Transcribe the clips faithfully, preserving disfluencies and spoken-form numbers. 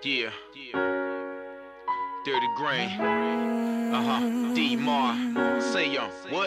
Yeah. Dirty Grain. Uh-huh. D-Mar. Say yo. What?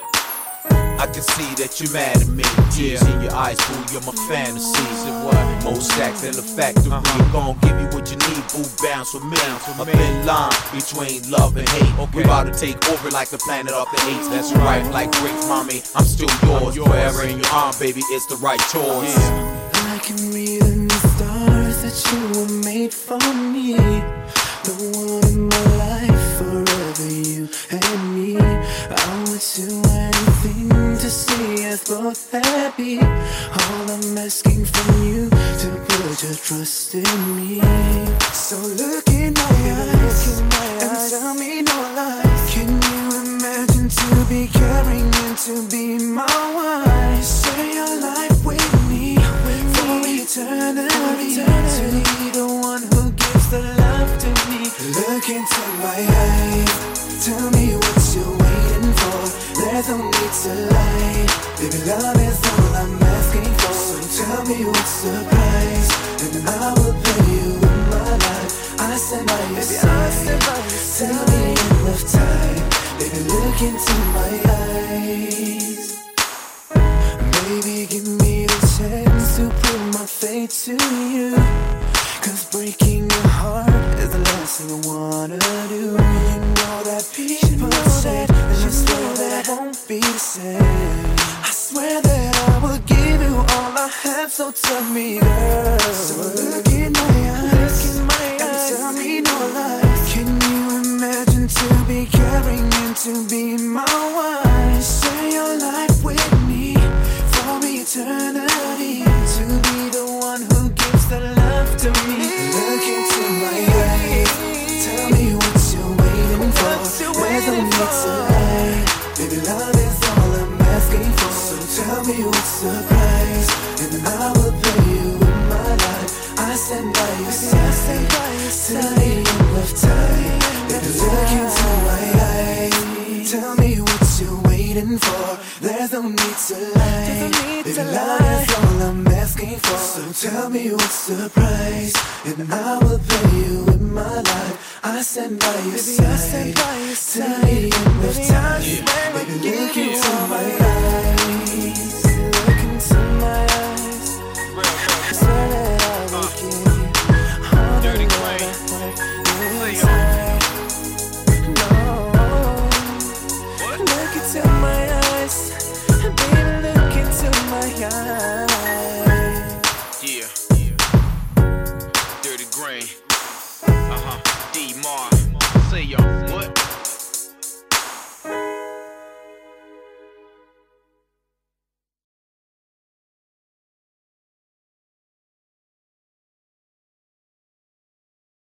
I can see that you're mad at me. Tears in your eyes, boo, you're my fantasies. And what? More stacks in the factory. Uh-huh. I'm gon' give you what you need, boo, bounce with me. A thin line between love and hate. Okay. We about to take over like the planet off the eights. That's right, like grapes, mommy. I'm still yours. yours. Forever in your arm, baby, it's the right choice. Yeah. I can read in the stars that you were made for me. The one in my life, forever you and me. I would do anything to see us both happy. All I'm asking from you to put your trust in me. So look in my eyes and tell me no lies. Can you imagine to be caring and to be my wife? Share your life with me for eternity. To be the one who gives the love to me. Look into my eyes, tell me what you're waiting for. There's no need to lie, baby, love is all I'm asking for. So tell me what's the price, and then I will pay you with my life. I stand by your side, tell me enough time, baby, look into my eyes. Baby, give me the chance to prove my faith to you. Cause breaking your heart is the last thing I wanna do. You know that people said, and you swear that I won't be the same. I swear that I will give you all I have, so tell me, girl. So look in my eyes, look in my eyes, and tell me no lies. Can you imagine to be caring and to be my wife? Share your life with me for eternity. To be the one who gives the love to me. Look into my eyes, tell me what you're waiting for. There's no need to lie, baby, love is all I'm asking for. So tell me what's the price, and then I will pay you with my life. I stand by your side, till the end of time. Baby, look into my eyes, tell me what you're waiting for. There's no need to lie, baby, love is all I'm asking for. So tell me what's the price, and I will pay you with my life. I stand by your side, till the end of time. Baby, look into my eyes.